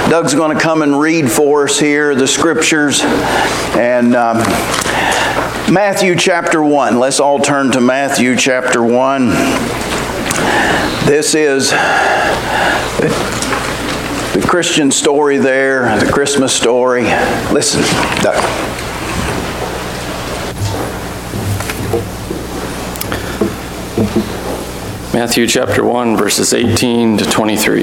Doug's going to come and read for us here the scriptures. And Matthew chapter 1. Let's all turn to Matthew chapter 1. This is the Christian story there, the Christmas story. Listen, Doug. Matthew chapter 1, verses 18 to 23.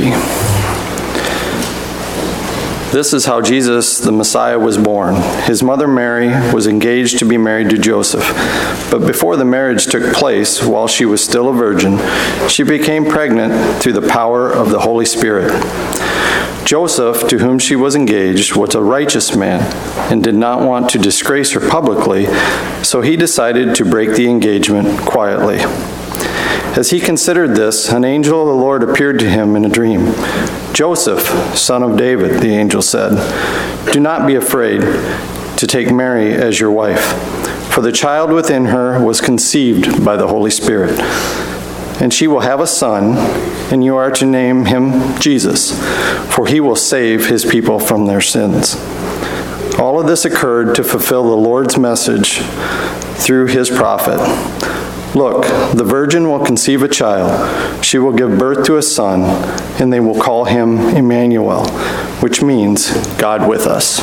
This is how Jesus, the Messiah, was born. His mother Mary was engaged to be married to Joseph. But before the marriage took place, while she was still a virgin, she became pregnant through the power of the Holy Spirit. Joseph, to whom she was engaged, was a righteous man and did not want to disgrace her publicly, so he decided to break the engagement quietly. As he considered this, an angel of the Lord appeared to him in a dream. "Joseph, son of David," the angel said, "do not be afraid to take Mary as your wife, for the child within her was conceived by the Holy Spirit. And she will have a son, and you are to name him Jesus, for he will save his people from their sins." All of this occurred to fulfill the Lord's message through his prophet. "Look, the virgin will conceive a child. She will give birth to a son, and they will call him Emmanuel," which means God with us.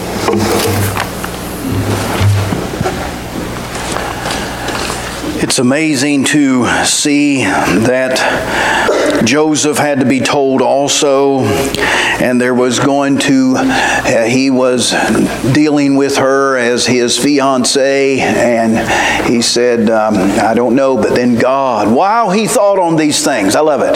It's amazing to see that Joseph had to be told also, and there was going to, he was dealing with her as his fiancée, and he said, I don't know, but then God, while he thought on these things, I love it.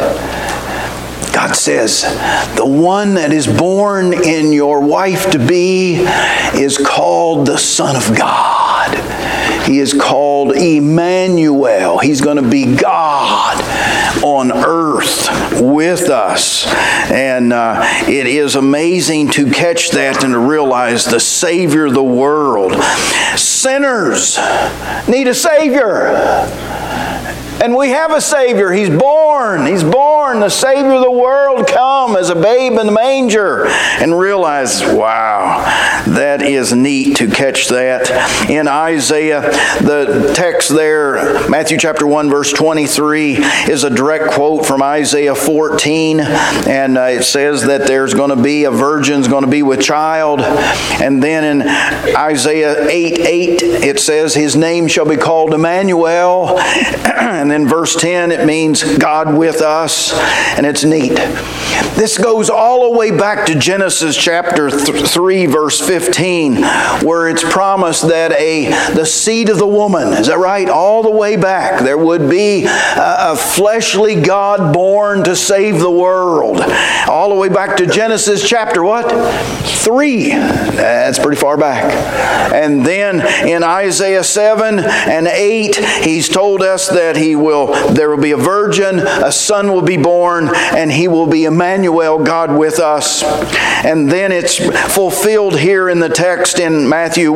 God says, the one that is born in your wife-to-be is called the Son of God. He is called Emmanuel. He's going to be God on earth with us. And it is amazing to catch that and to realize the Savior of the world. Sinners need a Savior. And we have a Savior. He's born. He's born. The Savior of the world come as a babe in the manger. And realize, wow, that is neat to catch that. In Isaiah, the text there, Matthew chapter 1, verse 23, is a direct quote from Isaiah 14. And it says that there's going to be a virgin's going to be with child. And then in Isaiah 8:8, it says, his name shall be called Emmanuel. And then verse 10, it means God with us, and it's neat. This goes all the way back to Genesis chapter 3, verse 15, where it's promised that the seed of the woman, is that right? All the way back, there would be a fleshly God born to save the world. All the way back to Genesis chapter what? 3. That's pretty far back. And then in Isaiah 7 and 8, he's told us that there will be a virgin, a son will be born, and he will be Emmanuel, God with us. And then it's fulfilled here in the text in Matthew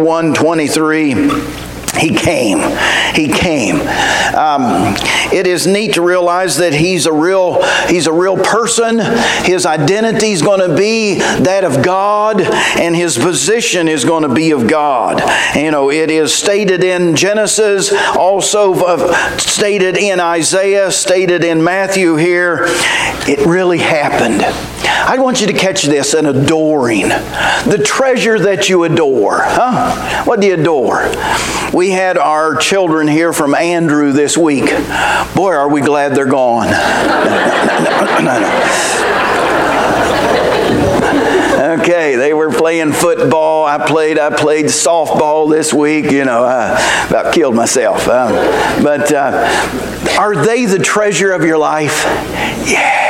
1:23. He came. He came. It is neat to realize that he's a real person. His identity is going to be that of God, and his position is going to be of God. You know, it is stated in Genesis, also stated in Isaiah, stated in Matthew here. It really happened. I want you to catch this, an adoring. The treasure that you adore. Huh? What do you adore? We had our children here from Andrew this week. Boy, are we glad they're gone. No. Okay, they were playing football. I played softball this week. You know, I about killed myself. But are they the treasure of your life? Yeah.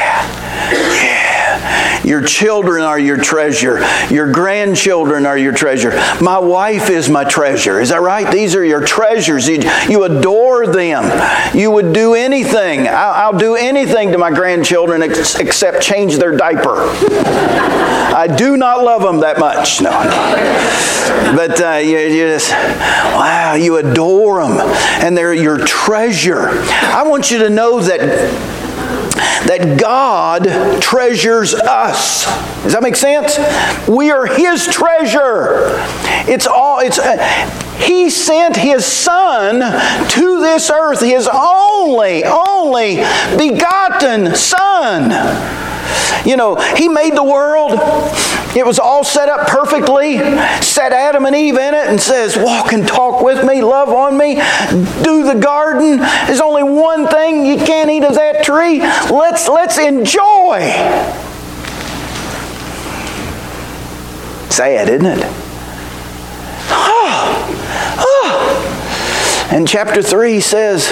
Your children are your treasure. Your grandchildren are your treasure. My wife is my treasure. Is that right? These are your treasures. You adore them. You would do anything. I'll do anything to my grandchildren except change their diaper. I do not love them that much. No. But you just, wow, you adore them. And they're your treasure. I want you to know that that God treasures us. Does that make sense? We are His treasure. He sent His Son to this earth, His only begotten Son. You know, He made the world. It was all set up perfectly. Set Adam and Eve in it and says, walk and talk with me, love on me, do the garden. There's only one thing, you can't eat of that tree. Let's enjoy. Sad, isn't it? And chapter 3 says,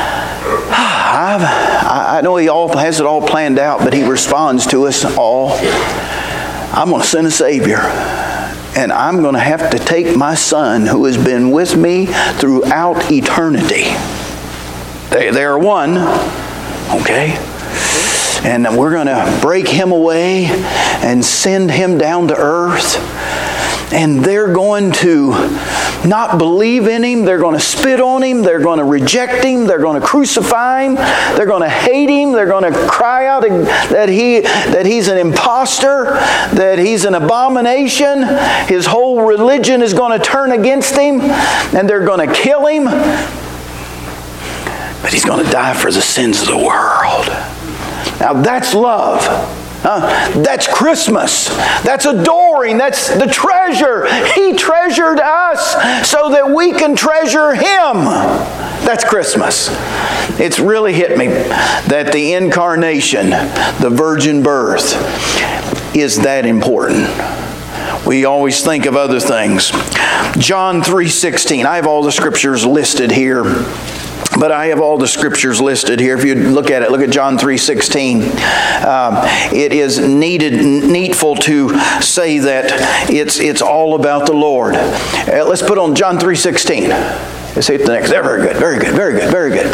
I know He has it all planned out, but He responds to us all. I'm going to send a Savior, and I'm going to have to take my Son who has been with me throughout eternity. They are one, okay? And we're going to break Him away and send Him down to earth. And they're going to not believe in Him. They're going to spit on Him. They're going to reject Him. They're going to crucify Him. They're going to hate Him. They're going to cry out that He's an imposter, that He's an abomination. His whole religion is going to turn against Him, and they're going to kill Him. But He's going to die for the sins of the world. Now that's love. That's Christmas. That's adoring. That's the treasure. He treasured us so that we can treasure Him. That's Christmas. It's really hit me that the incarnation, the virgin birth, is that important. We always think of other things. John 3:16. I have all the scriptures listed here. But I have all the scriptures listed here. If you look at it, look at John 3:16. It is needful to say that it's all about the Lord. Let's put on John 3:16. Let's hit the next. There, very good, very good, very good, very good.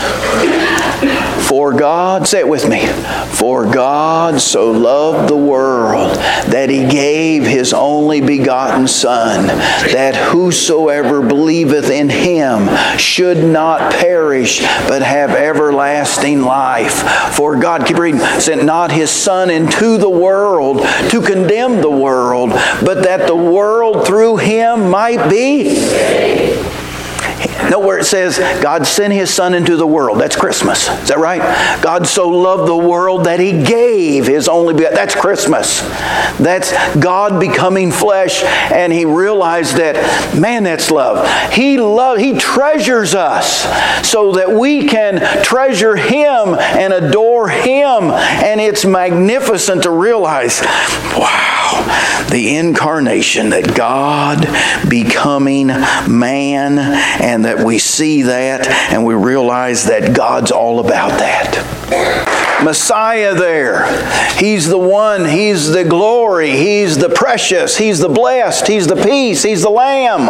For God, say it with me. For God so loved the world that He gave His only begotten Son, that whosoever believeth in Him should not perish, but have everlasting life. For God, keep reading, sent not His Son into the world to condemn the world, but that the world through Him might be saved. Note where it says, God sent His Son into the world. That's Christmas. Is that right? God so loved the world that He gave His only begotten. That's Christmas. That's God becoming flesh, and He realized that, man, that's love. He treasures us so that we can treasure Him and adore Him. And it's magnificent to realize, wow, the incarnation, that God becoming man, and that we see that and we realize that God's all about that. Messiah there. He's the one. He's the glory. He's the precious. He's the blessed. He's the peace. He's the Lamb.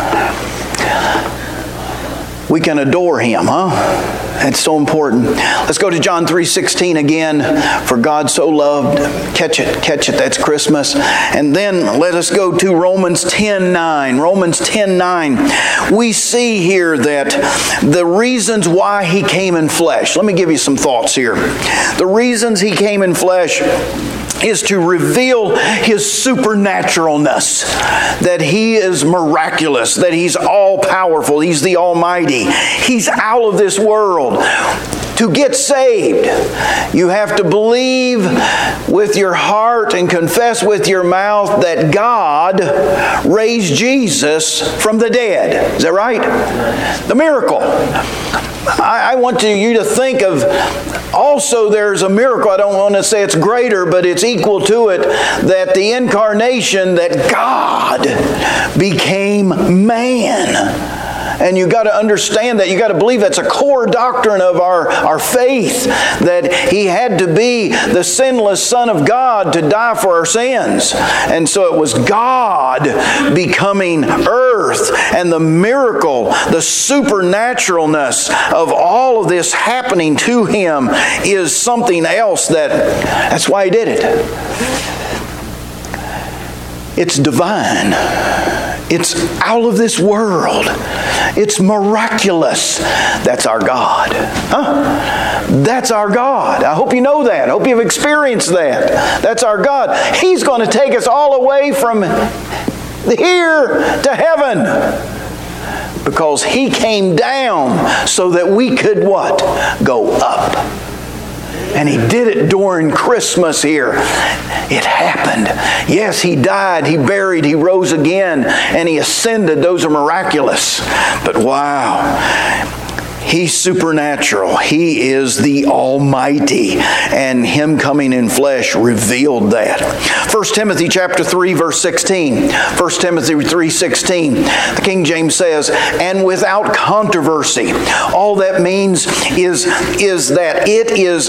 We can adore Him, huh? That's so important. Let's go to John 3:16 again. For God so loved. Catch it. That's Christmas. And then let us go to Romans 10:9. Romans 10:9. We see here that the reasons why He came in flesh. Let me give you some thoughts here. The reasons He came in flesh is to reveal His supernaturalness, that He is miraculous, that He's all-powerful, He's the Almighty, He's out of this world. To get saved, you have to believe with your heart and confess with your mouth that God raised Jesus from the dead. Is that right? The miracle. I want you to think of, also there's a miracle, I don't want to say it's greater, but it's equal to it, that the incarnation, that God became man. And you got to understand that. You got to believe that's a core doctrine of our faith, that He had to be the sinless Son of God to die for our sins. And so it was God becoming earth, and the miracle, the supernaturalness of all of this happening to Him is something else. That's why He did it. It's divine. It's out of this world. It's miraculous. That's our God. That's our God. I hope you know that. I hope you've experienced that. That's our God. He's going to take us all away from here to heaven. Because He came down so that we could what? Go up. And He did it during Christmas here. It happened. Yes, He died, He buried, He rose again, and He ascended. Those are miraculous. But wow. He's supernatural. He is the Almighty. And Him coming in flesh revealed that. 1 Timothy chapter 3, verse 16. 1 Timothy 3:16. The King James says, and without controversy. All that means is that it is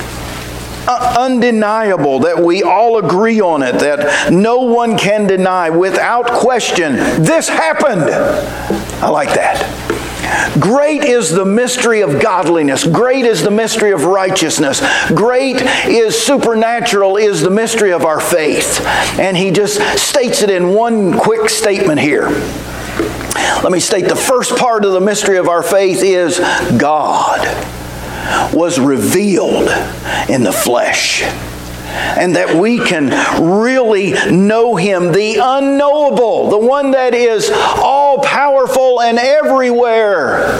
undeniable, that we all agree on it, that no one can deny without question, this happened. I like that. Great is the mystery of godliness. Great is the mystery of righteousness. Great is supernatural is the mystery of our faith. And he just states it in one quick statement here. Let me state the first part of the mystery of our faith is God was revealed in the flesh. And that we can really know Him, the unknowable, the one that is all-powerful and everywhere,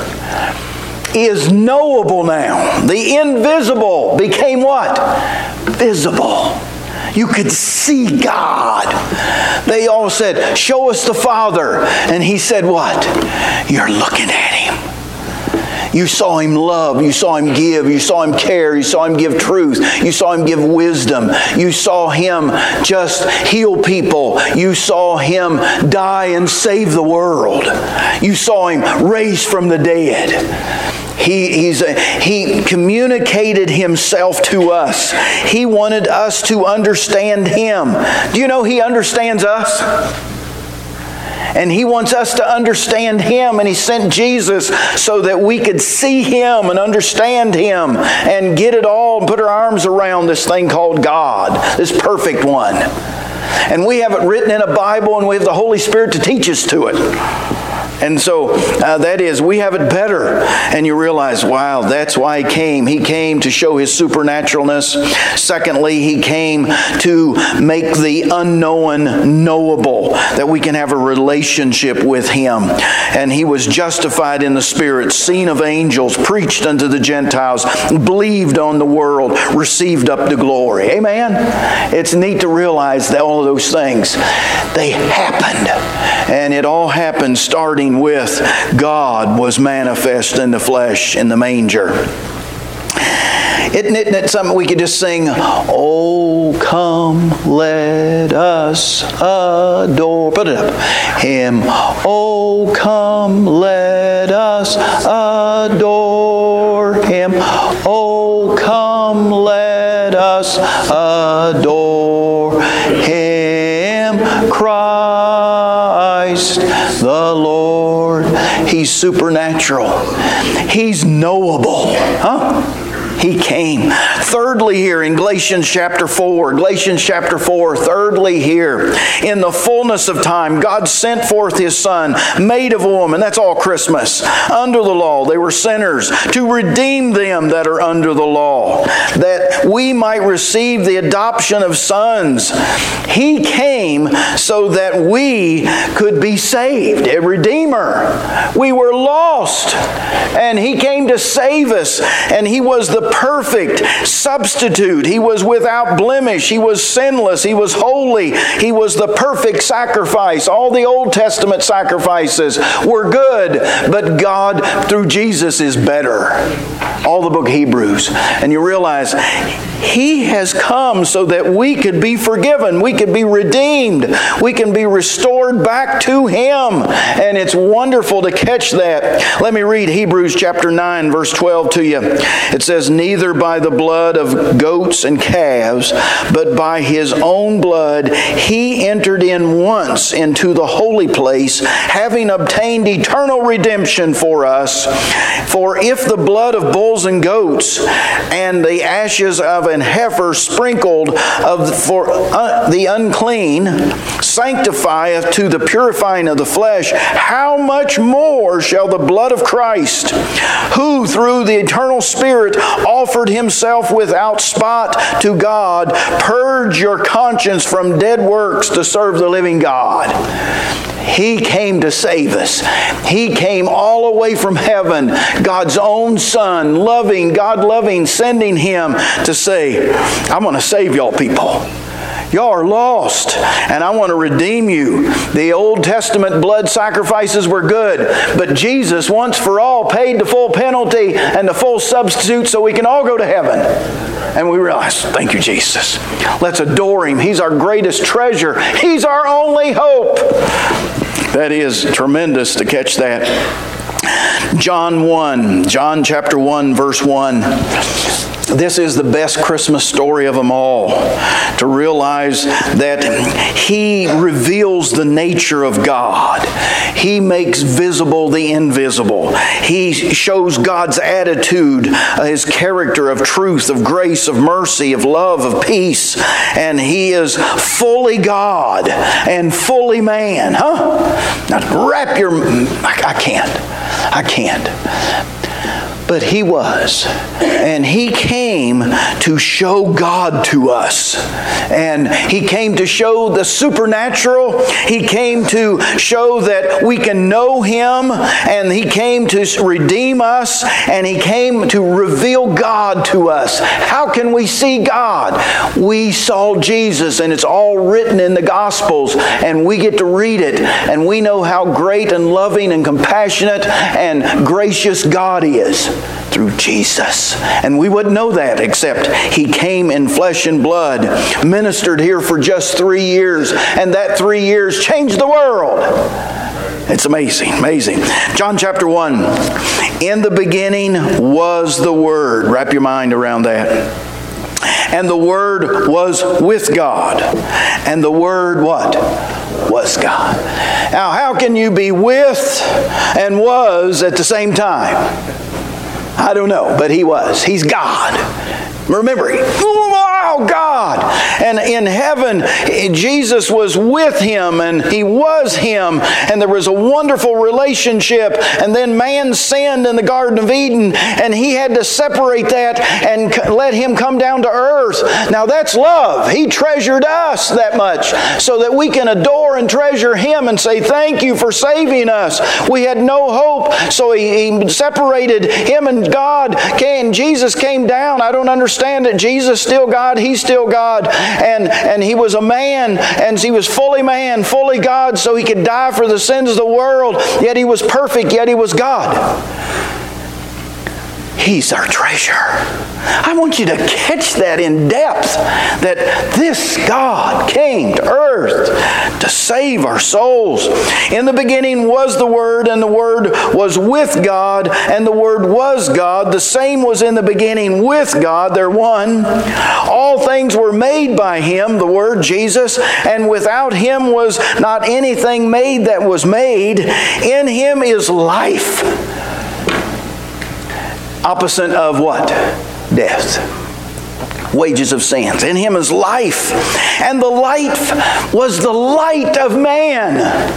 is knowable now. The invisible became what? Visible. You could see God. They all said, show us the Father. And He said what? You're looking at Him. You saw Him love. You saw Him give. You saw Him care. You saw Him give truth. You saw Him give wisdom. You saw Him just heal people. You saw Him die and save the world. You saw Him raise from the dead. He communicated Himself to us. He wanted us to understand Him. Do you know He understands us? And He wants us to understand Him, and He sent Jesus so that we could see Him and understand Him and get it all and put our arms around this thing called God, this perfect one. And we have it written in a Bible, and we have the Holy Spirit to teach us to it. And so that is, we have it better. And you realize, wow, that's why He came. He came to show His supernaturalness. Secondly, He came to make the unknown knowable, that we can have a relationship with Him. And He was justified in the Spirit, seen of angels, preached unto the Gentiles, believed on the world, received up to glory. Amen? It's neat to realize that all of those things, they happened. And it all happened starting with God was manifest in the flesh in the manger. Isn't it something we could just sing, oh, come, let us adore. Put it up. Him, oh, come, let us adore Him. Oh, come, let us adore Him, Christ the Lord. He's supernatural. He's knowable. He came. Thirdly here in Galatians chapter 4. Galatians chapter 4. Thirdly here. In the fullness of time, God sent forth His Son, made of a woman. That's all Christmas. Under the law. They were sinners. To redeem them that are under the law. That we might receive the adoption of sons. He came so that we could be saved. A Redeemer. We were lost. And He came to save us. And He was the perfect substitute. He was without blemish. He was sinless. He was holy. He was the perfect sacrifice. All the Old Testament sacrifices were good, but God through Jesus is better. All the book of Hebrews. And you realize He has come so that we could be forgiven. We could be redeemed. We can be restored back to Him. And it's wonderful to catch that. Let me read Hebrews chapter 9 verse 12 to you. It says, neither by the blood of goats and calves, but by his own blood he entered in once into the holy place, having obtained eternal redemption for us. For if the blood of bulls and goats and the ashes of an heifer sprinkled for the unclean sanctifieth to the purifying of the flesh, how much more shall the blood of Christ, who through the eternal Spirit offered himself without spot to God, purge your conscience from dead works to serve the living God. He came to save us. He came all the way from heaven, God's own Son, God loving, sending Him to say, I'm going to save y'all people. Y'all are lost, and I want to redeem you. The Old Testament blood sacrifices were good, but Jesus once for all paid the full penalty and the full substitute so we can all go to heaven. And we realize, thank you, Jesus. Let's adore Him. He's our greatest treasure. He's our only hope. That is tremendous to catch that. John chapter 1, verse 1. This is the best Christmas story of them all. To realize that He reveals the nature of God. He makes visible the invisible. He shows God's attitude, His character of truth, of grace, of mercy, of love, of peace. And He is fully God and fully man. Now wrap your... I can't. But He was. And He came to show God to us. And He came to show the supernatural. He came to show that we can know Him. And He came to redeem us. And He came to reveal God to us. How can we see God? We saw Jesus, and it's all written in the Gospels. And we get to read it. And we know how great and loving and compassionate and gracious God is through Jesus. And we wouldn't know that except He came in flesh and blood, ministered here for just 3 years, and that 3 years changed the world. It's amazing, amazing. John chapter 1. In the beginning was the Word. Wrap your mind around that. And the Word was with God. And the Word what? Was God. Now, how can you be with and was at the same time? I don't know, but He was. He's God. Remember, wow, God. And in heaven, Jesus was with Him, and He was Him, and there was a wonderful relationship. And then man sinned in the Garden of Eden, and He had to separate that and let Him come down to earth. Now that's love. He treasured us that much so that we can adore and treasure Him and say, thank you for saving us. We had no hope, so He separated Him and God. Jesus came down. I don't understand it. Jesus still God. He's still God. And He was a man, and He was fully man, fully God, so He could die for the sins of the world. Yet He was perfect, yet He was God. He's our treasure. I want you to catch that in depth, that this God came to earth to save our souls. In the beginning was the Word, and the Word was with God, and the Word was God. The same was in the beginning with God. They're one. All things were made by Him, the Word, Jesus, and without Him was not anything made that was made. In Him is life. Opposite of what? Death. Wages of sins. In Him is life. And the light was the light of man.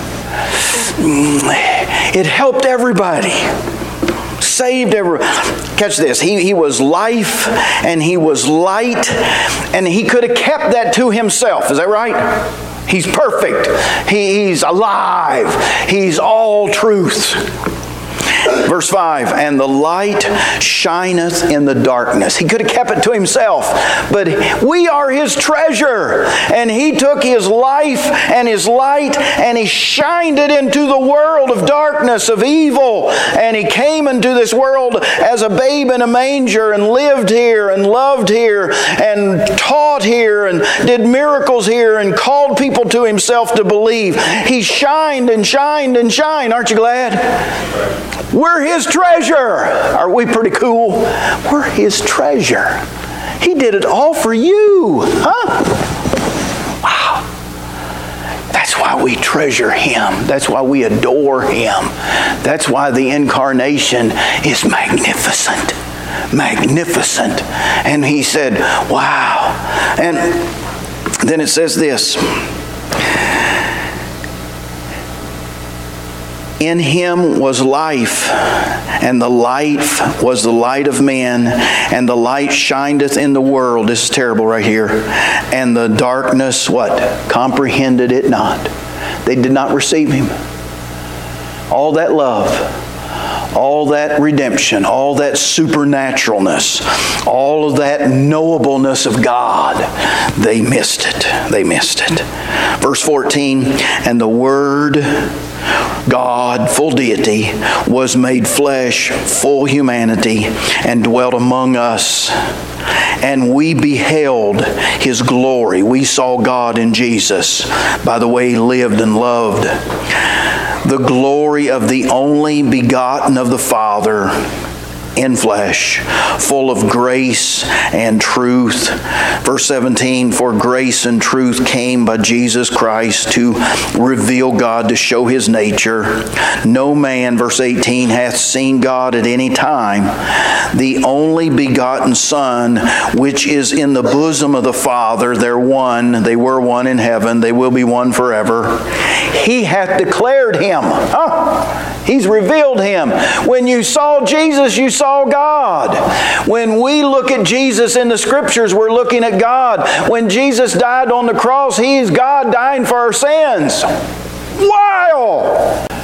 It helped everybody. Saved everybody. Catch this. He was life, and He was light, and He could have kept that to Himself. Is that right? He's perfect. He's alive. He's all truth. Verse 5, and the light shineth in the darkness. He could have kept it to Himself, but we are His treasure. And He took His life and His light, and He shined it into the world of darkness, of evil. And He came into this world as a babe in a manger, and lived here, and loved here, and taught here, and did miracles here, and called people to Himself to believe. He shined and shined and shined. Aren't you glad? We're His treasure. Are we pretty cool? We're His treasure. He did it all for you. Huh? Wow. That's why we treasure Him. That's why we adore Him. That's why the incarnation is magnificent. Magnificent. And He said, wow. And then it says this. In Him was life, and the life was the light of men, and the light shineth in the world. This is terrible right here. And the darkness, what? Comprehended it not. They did not receive Him. All that love, all that redemption, all that supernaturalness, all of that knowableness of God, they missed it. They missed it. Verse 14, and the Word, God, full deity, was made flesh, full humanity, and dwelt among us. And we beheld His glory. We saw God in Jesus by the way He lived and loved. The glory of the only begotten of the Father in flesh, full of grace and truth. Verse 17, for grace and truth came by Jesus Christ to reveal God, to show His nature. No man, verse 18, hath seen God at any time. The only begotten Son, which is in the bosom of the Father, they're one. They were one in heaven. They will be one forever. He hath declared Him. He's revealed Him. When you saw Jesus, you saw God. When we look at Jesus in the Scriptures, we're looking at God. When Jesus died on the cross, He is God dying for our sins. Wow!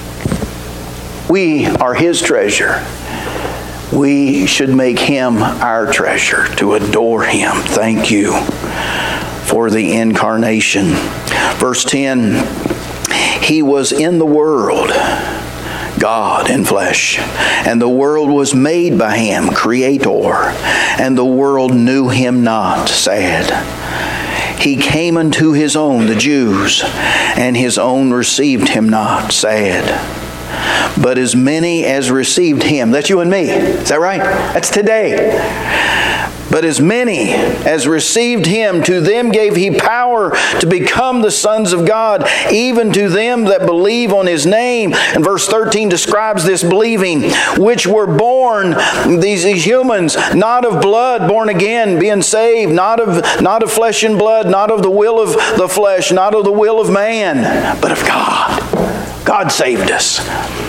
We are His treasure. We should make Him our treasure, to adore Him. Thank you for the incarnation. Verse 10, He was in the world, God in flesh, and the world was made by Him, Creator, and the world knew Him not. Sad. He came unto His own, the Jews, and His own received Him not. Sad. But as many as received Him, that's you and me, is that right? That's today. But as many as received Him, to them gave He power to become the sons of God, even to them that believe on His name. And verse 13 describes this believing, which were born, these humans, not of blood, born again, being saved, not of flesh and blood, not of the will of the flesh, not of the will of man, but of God. God saved us.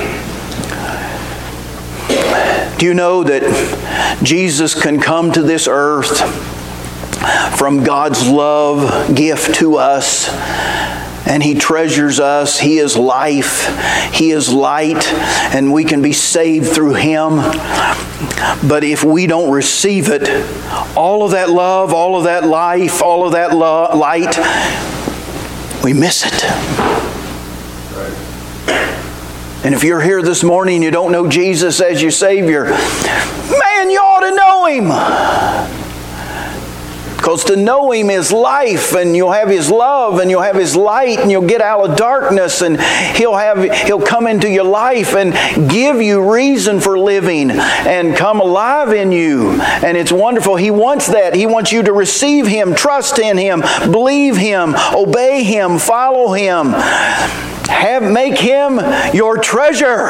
Do you know that Jesus can come to this earth from God's love gift to us, and He treasures us. He is life. He is light, and we can be saved through Him. But if we don't receive it, all of that love, all of that life, all of that light, we miss it. And if you're here this morning and you don't know Jesus as your Savior, man, you ought to know Him. Because to know Him is life, and you'll have His love, and you'll have His light, and you'll get out of darkness, and He'll come into your life and give you reason for living and come alive in you. And it's wonderful. He wants that. He wants you to receive Him, trust in Him, believe Him, obey Him, follow Him. Make Him your treasure.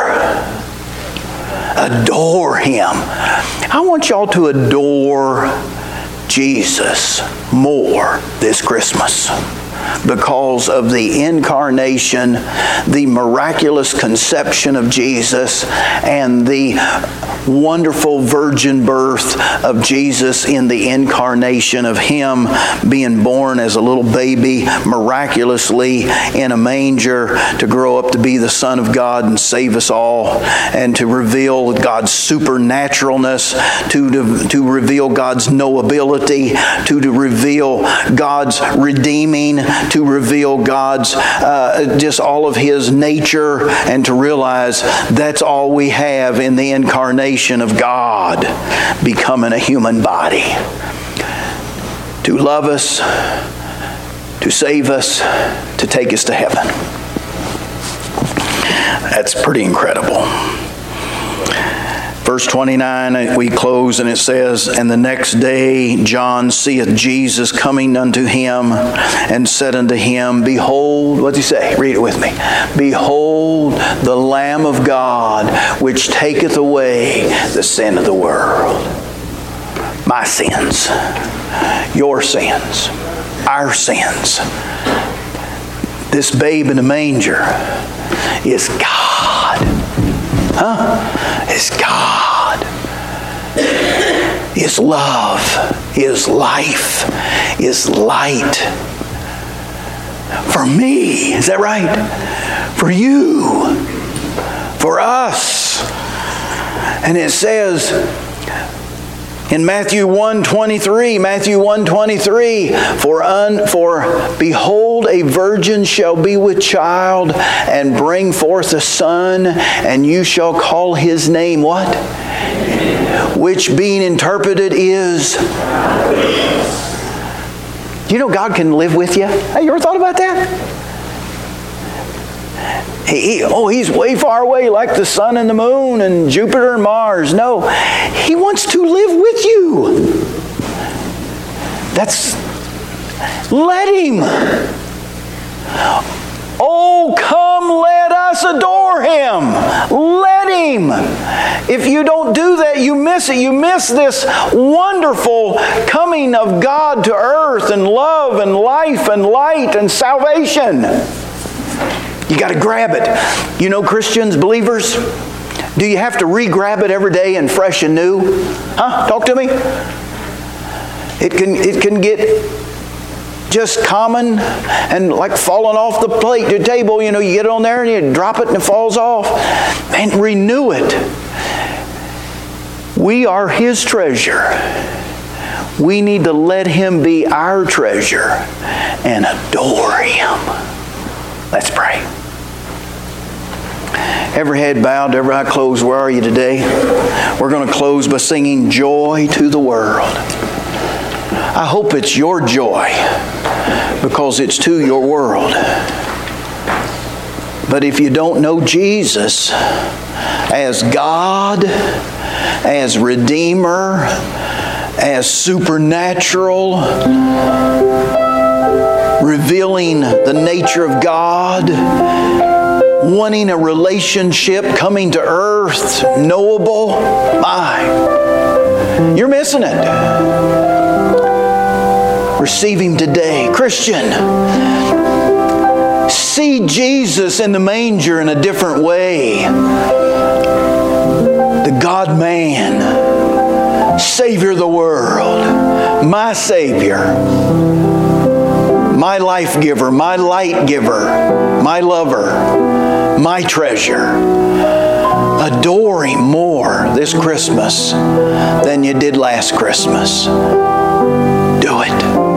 Adore Him. I want y'all to adore Jesus more this Christmas because of the incarnation, the miraculous conception of Jesus, and the wonderful virgin birth of Jesus in the incarnation of Him being born as a little baby miraculously in a manger to grow up to be the Son of God and save us all, and to reveal God's supernaturalness, to reveal God's knowability, to reveal God's redeeming, to reveal God's just all of His nature, and to realize that's all we have in the incarnation of God becoming a human body. To love us, to save us, to take us to heaven. That's pretty incredible. Verse 29, we close, and it says, "And the next day John seeth Jesus coming unto him, and said unto him, Behold," what's he say? Read it with me. "Behold the Lamb of God, which taketh away the sin of the world." My sins, your sins, our sins. This babe in the manger is God. Is God. Is love. Is life. Is light. For me. Is that right? For you. For us. And it says in Matthew 1:23, for behold, a virgin shall be with child and bring forth a son, and you shall call his name what? Which being interpreted is, you know God can live with you? Hey, you ever thought about that? He's way far away like the sun and the moon and Jupiter and Mars. No, He wants to live with you. Let Him. Oh, come, let us adore Him. Let Him. If you don't do that, you miss it. You miss this wonderful coming of God to earth and love and life and light and salvation. You got to grab it. You know, Christians, believers, do you have to re-grab it every day and fresh and new? Talk to me. It can get just common and like falling off the plate, the table. You know, you get it on there and you drop it and it falls off. And renew it. We are His treasure. We need to let Him be our treasure and adore Him. Let's pray. Every head bowed, every eye closed. Where are you today? We're going to close by singing Joy to the World. I hope it's your joy because it's to your world. But if you don't know Jesus as God, as Redeemer, as supernatural, revealing the nature of God, wanting a relationship, coming to earth, knowable, you're missing it. Receive Him today. Christian, see Jesus in the manger in a different way. The God-man, Savior of the world, my Savior, my life giver, my light giver, my lover, my treasure. Adore Him more this Christmas than you did last Christmas. Do it.